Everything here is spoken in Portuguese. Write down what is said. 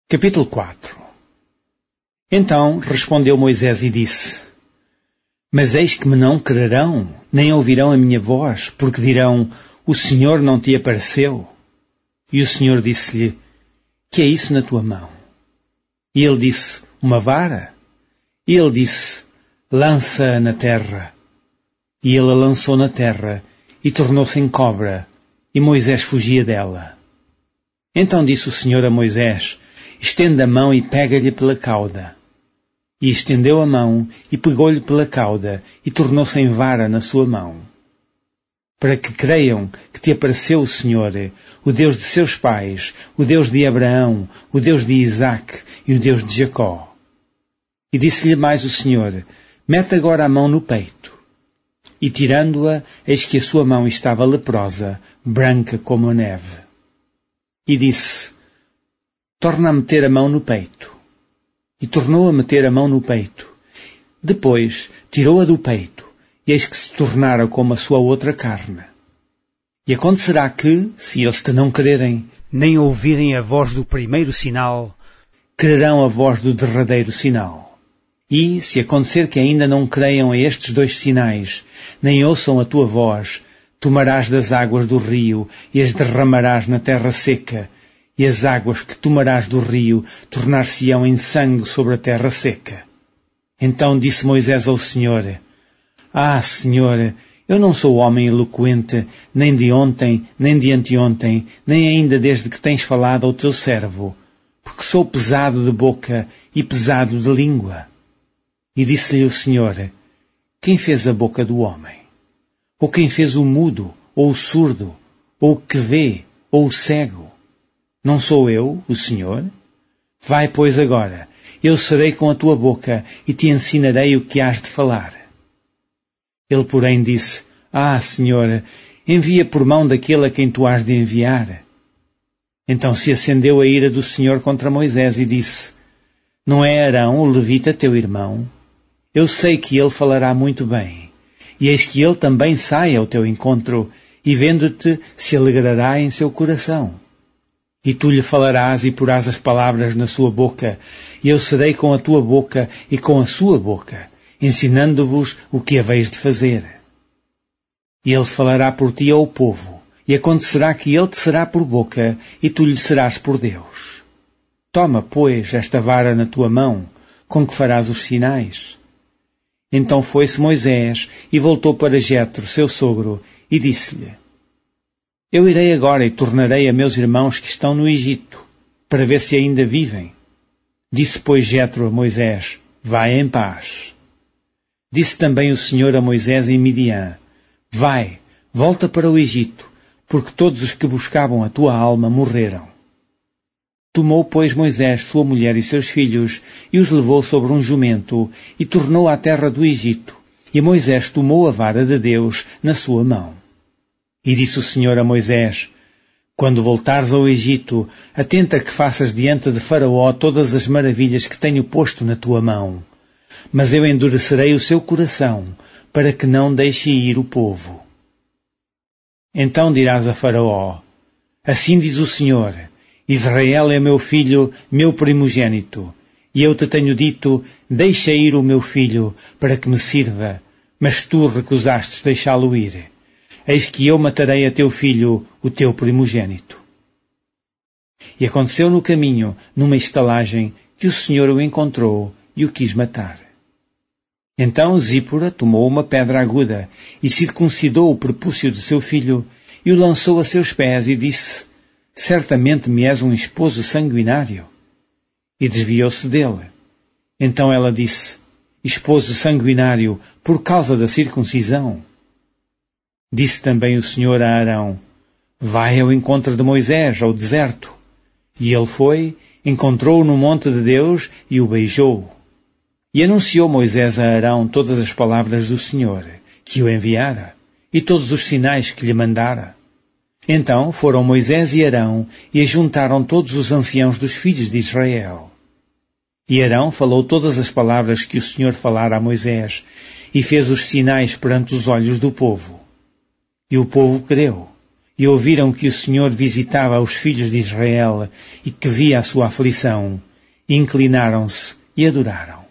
Capítulo 4. Então respondeu Moisés e disse: Mas eis que me não crerão, nem ouvirão a minha voz, porque dirão: O Senhor não te apareceu. E o Senhor disse-lhe: Que é isso na tua mão? E ele disse: Uma vara. E ele disse: Lança-a na terra. E ele a lançou na terra, e tornou-se em cobra, e Moisés fugia dela. Então disse o Senhor a Moisés: Estende a mão e pega-lhe pela cauda. E estendeu a mão e pegou-lhe pela cauda e tornou-se em vara na sua mão. Para que creiam que te apareceu o Senhor, o Deus de seus pais, o Deus de Abraão, o Deus de Isaque e o Deus de Jacó. E disse-lhe mais o Senhor: Mete agora a mão no peito. E tirando-a, eis que a sua mão estava leprosa, branca como a neve. E disse: Torna a meter a mão no peito. E tornou a meter a mão no peito. Depois tirou-a do peito, e eis que se tornara como a sua outra carne. E acontecerá que, se eles te não crerem, nem ouvirem a voz do primeiro sinal, crerão a voz do derradeiro sinal. E, se acontecer que ainda não creiam a estes dois sinais, nem ouçam a tua voz, tomarás das águas do rio e as derramarás na terra seca, e as águas que tomarás do rio tornar-se-ão em sangue sobre a terra seca. Então disse Moisés ao Senhor: Ah, Senhor, eu não sou homem eloquente, nem de ontem, nem de anteontem, nem ainda desde que tens falado ao teu servo, porque sou pesado de boca e pesado de língua. E disse-lhe o Senhor: Quem fez a boca do homem? Ou quem fez o mudo, ou o surdo, ou o que vê, ou o cego? Não sou eu, o Senhor? Vai, pois, agora, eu serei com a tua boca e te ensinarei o que hás de falar. Ele, porém, disse: Ah, Senhor, envia por mão daquele a quem tu hás de enviar. Então se acendeu a ira do Senhor contra Moisés e disse: Não é Arão, o levita, teu irmão? Eu sei que ele falará muito bem, e eis que ele também sai ao teu encontro, e vendo-te se alegrará em seu coração. E tu lhe falarás e porás as palavras na sua boca, e eu serei com a tua boca e com a sua boca, ensinando-vos o que haveis de fazer. E ele falará por ti ao povo, e acontecerá que ele te será por boca, e tu lhe serás por Deus. Toma, pois, esta vara na tua mão, com que farás os sinais. Então foi-se Moisés, e voltou para Jetro, seu sogro, e disse-lhe: Eu irei agora e tornarei a meus irmãos que estão no Egito, para ver se ainda vivem. Disse, pois, Jetro a Moisés: Vai em paz. Disse também o Senhor a Moisés em Midian: Vai, volta para o Egito, porque todos os que buscavam a tua alma morreram. Tomou, pois, Moisés sua mulher e seus filhos, e os levou sobre um jumento, e tornou à terra do Egito. E Moisés tomou a vara de Deus na sua mão. E disse o Senhor a Moisés: Quando voltares ao Egito, atenta que faças diante de Faraó todas as maravilhas que tenho posto na tua mão. Mas eu endurecerei o seu coração, para que não deixe ir o povo. Então dirás a Faraó: Assim diz o Senhor: Israel é meu filho, meu primogênito. E eu te tenho dito: Deixa ir o meu filho, para que me sirva. Mas tu recusastes deixá-lo ir. Eis que eu matarei a teu filho, o teu primogênito. E aconteceu no caminho, numa estalagem, que o Senhor o encontrou e o quis matar. Então Zípora tomou uma pedra aguda e circuncidou o prepúcio de seu filho e o lançou a seus pés e disse: Certamente me és um esposo sanguinário. E desviou-se dele. Então ela disse: Esposo sanguinário, por causa da circuncisão. Disse também o Senhor a Arão: Vai ao encontro de Moisés ao deserto. E ele foi, encontrou-o no monte de Deus e o beijou. E anunciou Moisés a Arão todas as palavras do Senhor, que o enviara, e todos os sinais que lhe mandara. Então foram Moisés e Arão e ajuntaram todos os anciãos dos filhos de Israel. E Arão falou todas as palavras que o Senhor falara a Moisés, e fez os sinais perante os olhos do povo. E o povo creu, e ouviram que o Senhor visitava os filhos de Israel e que via a sua aflição, inclinaram-se e adoraram.